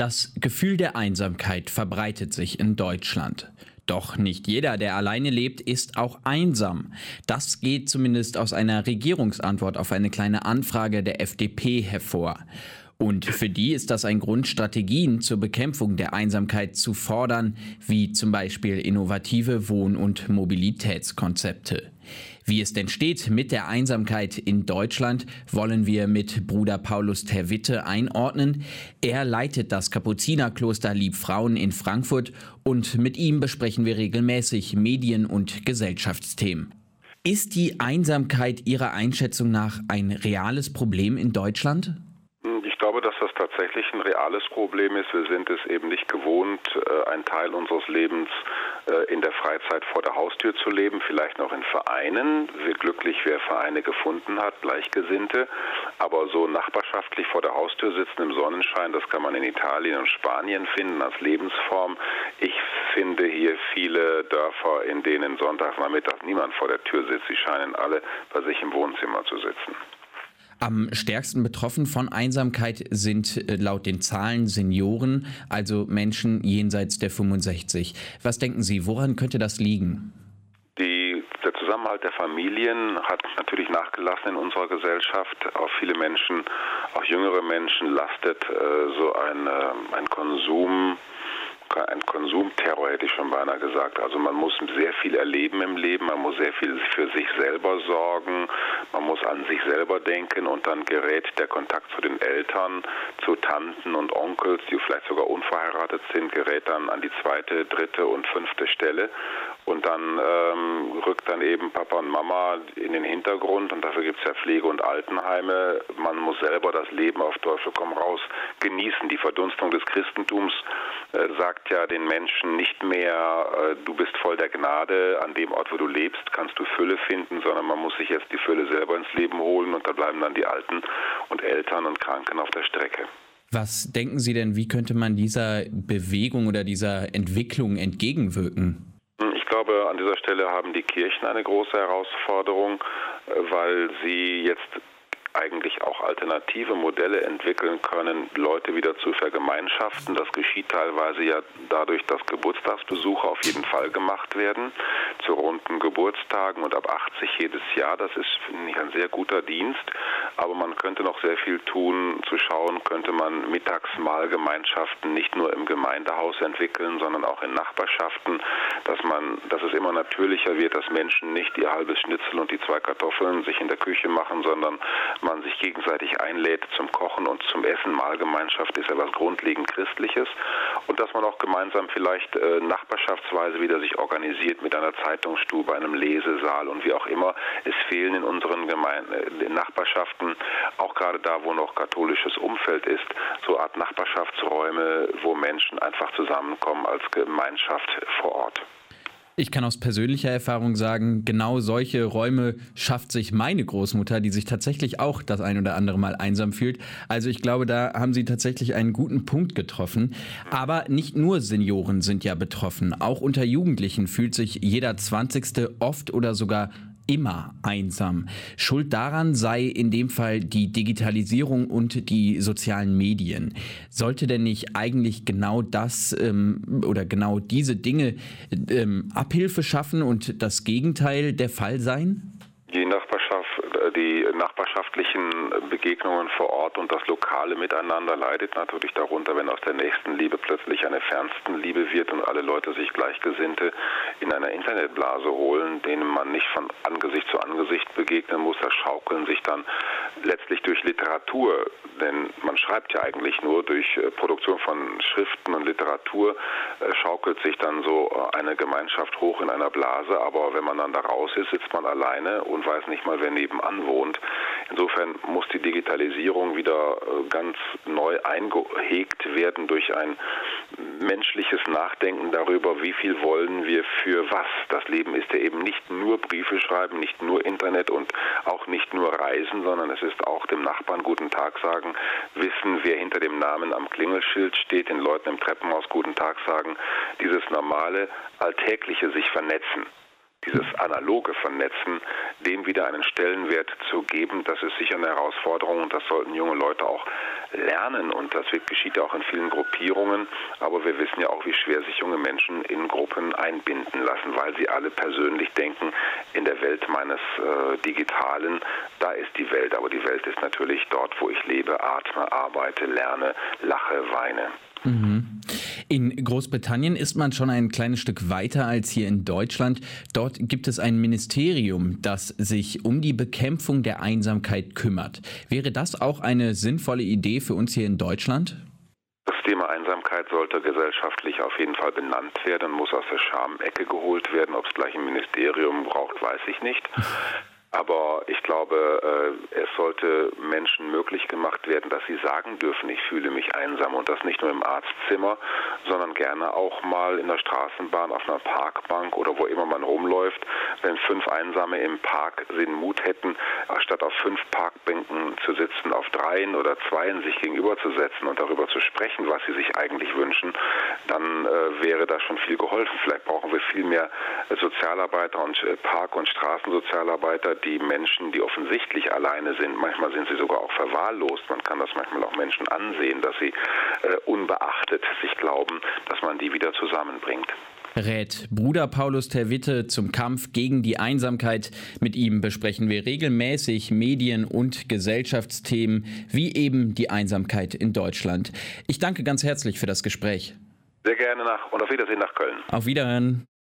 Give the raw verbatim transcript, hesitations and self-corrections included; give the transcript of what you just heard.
Das Gefühl der Einsamkeit verbreitet sich in Deutschland. Doch nicht jeder, der alleine lebt, ist auch einsam. Das geht zumindest aus einer Regierungsantwort auf eine kleine Anfrage der F D P hervor. Und für die ist das ein Grund, Strategien zur Bekämpfung der Einsamkeit zu fordern, wie zum Beispiel innovative Wohn- und Mobilitätskonzepte. Wie es denn steht mit der Einsamkeit in Deutschland, wollen wir mit Bruder Paulus Terwitte einordnen. Er leitet das Kapuzinerkloster Liebfrauen in Frankfurt und mit ihm besprechen wir regelmäßig Medien- und Gesellschaftsthemen. Ist die Einsamkeit Ihrer Einschätzung nach ein reales Problem in Deutschland? Ich glaube, dass das tatsächlich ein reales Problem ist. Wir sind es eben nicht gewohnt, einen Teil unseres Lebens in der Freizeit vor der Haustür zu leben, vielleicht noch in Vereinen. Wir glücklich, wer Vereine gefunden hat, Gleichgesinnte. Aber so nachbarschaftlich vor der Haustür sitzen im Sonnenschein, das kann man in Italien und Spanien finden als Lebensform. Ich finde hier viele Dörfer, in denen Sonntagnachmittag niemand vor der Tür sitzt. Sie scheinen alle bei sich im Wohnzimmer zu sitzen. Am stärksten betroffen von Einsamkeit sind laut den Zahlen Senioren, also Menschen jenseits der fünfundsechzig. Was denken Sie, woran könnte das liegen? Die, der Zusammenhalt der Familien hat natürlich nachgelassen in unserer Gesellschaft. Auf viele Menschen, auch jüngere Menschen, lastet äh, so ein, äh, ein Konsum. Ein Konsumterror, hätte ich schon beinahe gesagt. Also man muss sehr viel erleben im Leben, man muss sehr viel für sich selber sorgen, man muss an sich selber denken und dann gerät der Kontakt zu den Eltern, zu Tanten und Onkels, die vielleicht sogar unverheiratet sind, gerät dann an die zweite, dritte und fünfte Stelle. Und dann ähm, rückt dann eben Papa und Mama in den Hintergrund und dafür gibt es ja Pflege- und Altenheime. Man muss selber das Leben auf Teufel komm raus genießen. Die Verdunstung des Christentums äh, sagt ja den Menschen nicht mehr, äh, du bist voll der Gnade, an dem Ort, wo du lebst, kannst du Fülle finden, sondern man muss sich jetzt die Fülle selber ins Leben holen und da bleiben dann die Alten und Eltern und Kranken auf der Strecke. Was denken Sie denn, wie könnte man dieser Bewegung oder dieser Entwicklung entgegenwirken? Ich glaube, an dieser Stelle haben die Kirchen eine große Herausforderung, weil sie jetzt eigentlich auch alternative Modelle entwickeln können, Leute wieder zu vergemeinschaften. Das geschieht teilweise ja dadurch, dass Geburtstagsbesuche auf jeden Fall gemacht werden, zu runden Geburtstagen und ab achtzig jedes Jahr. Das ist, finde ich, ein sehr guter Dienst, aber man könnte noch sehr viel tun, zu schauen, könnte man Mittagsmahlgemeinschaften nicht nur im Gemeindehaus entwickeln, sondern auch in Nachbarschaften, dass man, dass es immer natürlicher wird, dass Menschen nicht ihr halbes Schnitzel und die zwei Kartoffeln sich in der Küche machen, sondern man sich gegenseitig einlädt zum Kochen und zum Essen. Mahlgemeinschaft ist ja was grundlegend Christliches. Und dass man auch gemeinsam vielleicht äh, nachbarschaftsweise wieder sich organisiert mit einer Zeitungsstube, einem Lesesaal und wie auch immer. Es fehlen in unseren Gemeinde, in Nachbarschaften, auch gerade da, wo noch katholisches Umfeld ist, so eine Art Nachbarschaftsräume, wo Menschen einfach zusammenkommen als Gemeinschaft vor Ort. Ich kann aus persönlicher Erfahrung sagen, genau solche Räume schafft sich meine Großmutter, die sich tatsächlich auch das ein oder andere Mal einsam fühlt. Also ich glaube, da haben Sie tatsächlich einen guten Punkt getroffen. Aber nicht nur Senioren sind ja betroffen. Auch unter Jugendlichen fühlt sich jeder Zwanzigste oft oder sogar immer einsam. Schuld daran sei in dem Fall die Digitalisierung und die sozialen Medien. Sollte denn nicht eigentlich genau das ähm, oder genau diese Dinge ähm, Abhilfe schaffen und das Gegenteil der Fall sein? Die Nachbarschaft, die nachbarschaftlichen Begegnungen vor Ort und das lokale Miteinander leidet natürlich darunter, wenn aus der Nächstenliebe plötzlich eine Fernstenliebe wird und alle Leute sich Gleichgesinnte in einer Internetblase holen, denen man nicht von Angesicht zu Angesicht begegnen muss. Das schaukeln sich dann letztlich durch Literatur, denn man schreibt ja eigentlich nur durch Produktion von Schriften und Literatur, schaukelt sich dann so eine Gemeinschaft hoch in einer Blase, aber wenn man dann da raus ist, sitzt man alleine und weiß nicht mal, wer nebenan wohnt. Insofern muss die Digitalisierung wieder ganz neu eingehegt werden durch ein menschliches Nachdenken darüber, wie viel wollen wir für was. Das Leben ist ja eben nicht nur Briefe schreiben, nicht nur Internet und auch nicht nur Reisen, sondern es ist auch dem Nachbarn guten Tag sagen, wissen, wer hinter dem Namen am Klingelschild steht, den Leuten im Treppenhaus guten Tag sagen, dieses normale, alltägliche sich vernetzen. dieses analoge Vernetzen, dem wieder einen Stellenwert zu geben, das ist sicher eine Herausforderung und das sollten junge Leute auch lernen und das wird, geschieht ja auch in vielen Gruppierungen, aber wir wissen ja auch, wie schwer sich junge Menschen in Gruppen einbinden lassen, weil sie alle persönlich denken, in der Welt meines äh, Digitalen, da ist die Welt, aber die Welt ist natürlich dort, wo ich lebe, atme, arbeite, lerne, lache, weine. Mhm. In Großbritannien ist man schon ein kleines Stück weiter als hier in Deutschland. Dort gibt es ein Ministerium, das sich um die Bekämpfung der Einsamkeit kümmert. Wäre das auch eine sinnvolle Idee für uns hier in Deutschland? Das Thema Einsamkeit sollte gesellschaftlich auf jeden Fall benannt werden, muss aus der Schamecke geholt werden. Ob es gleich ein Ministerium braucht, weiß ich nicht. Aber ich glaube, es sollte Menschen möglich gemacht werden, dass sie sagen dürfen, ich fühle mich einsam und das nicht nur im Arztzimmer, sondern gerne auch mal in der Straßenbahn, auf einer Parkbank oder wo immer man rumläuft. Wenn fünf Einsame im Park den Mut hätten, statt auf fünf Parkbänken zu sitzen, auf dreien oder zweien sich gegenüberzusetzen und darüber zu sprechen, was sie sich eigentlich wünschen, dann äh, wäre da schon viel geholfen. Vielleicht brauchen wir viel mehr Sozialarbeiter und äh, Park- und Straßensozialarbeiter, die Menschen, die offensichtlich alleine sind, manchmal sind sie sogar auch verwahrlost, man kann das manchmal auch Menschen ansehen, dass sie äh, unbeachtet sich glauben, dass man die wieder zusammenbringt. Rät Bruder Paulus Terwitte zum Kampf gegen die Einsamkeit. Mit ihm besprechen wir regelmäßig Medien- und Gesellschaftsthemen, wie eben die Einsamkeit in Deutschland. Ich danke ganz herzlich für das Gespräch. Sehr gerne nach und auf Wiedersehen nach Köln. Auf Wiederhören.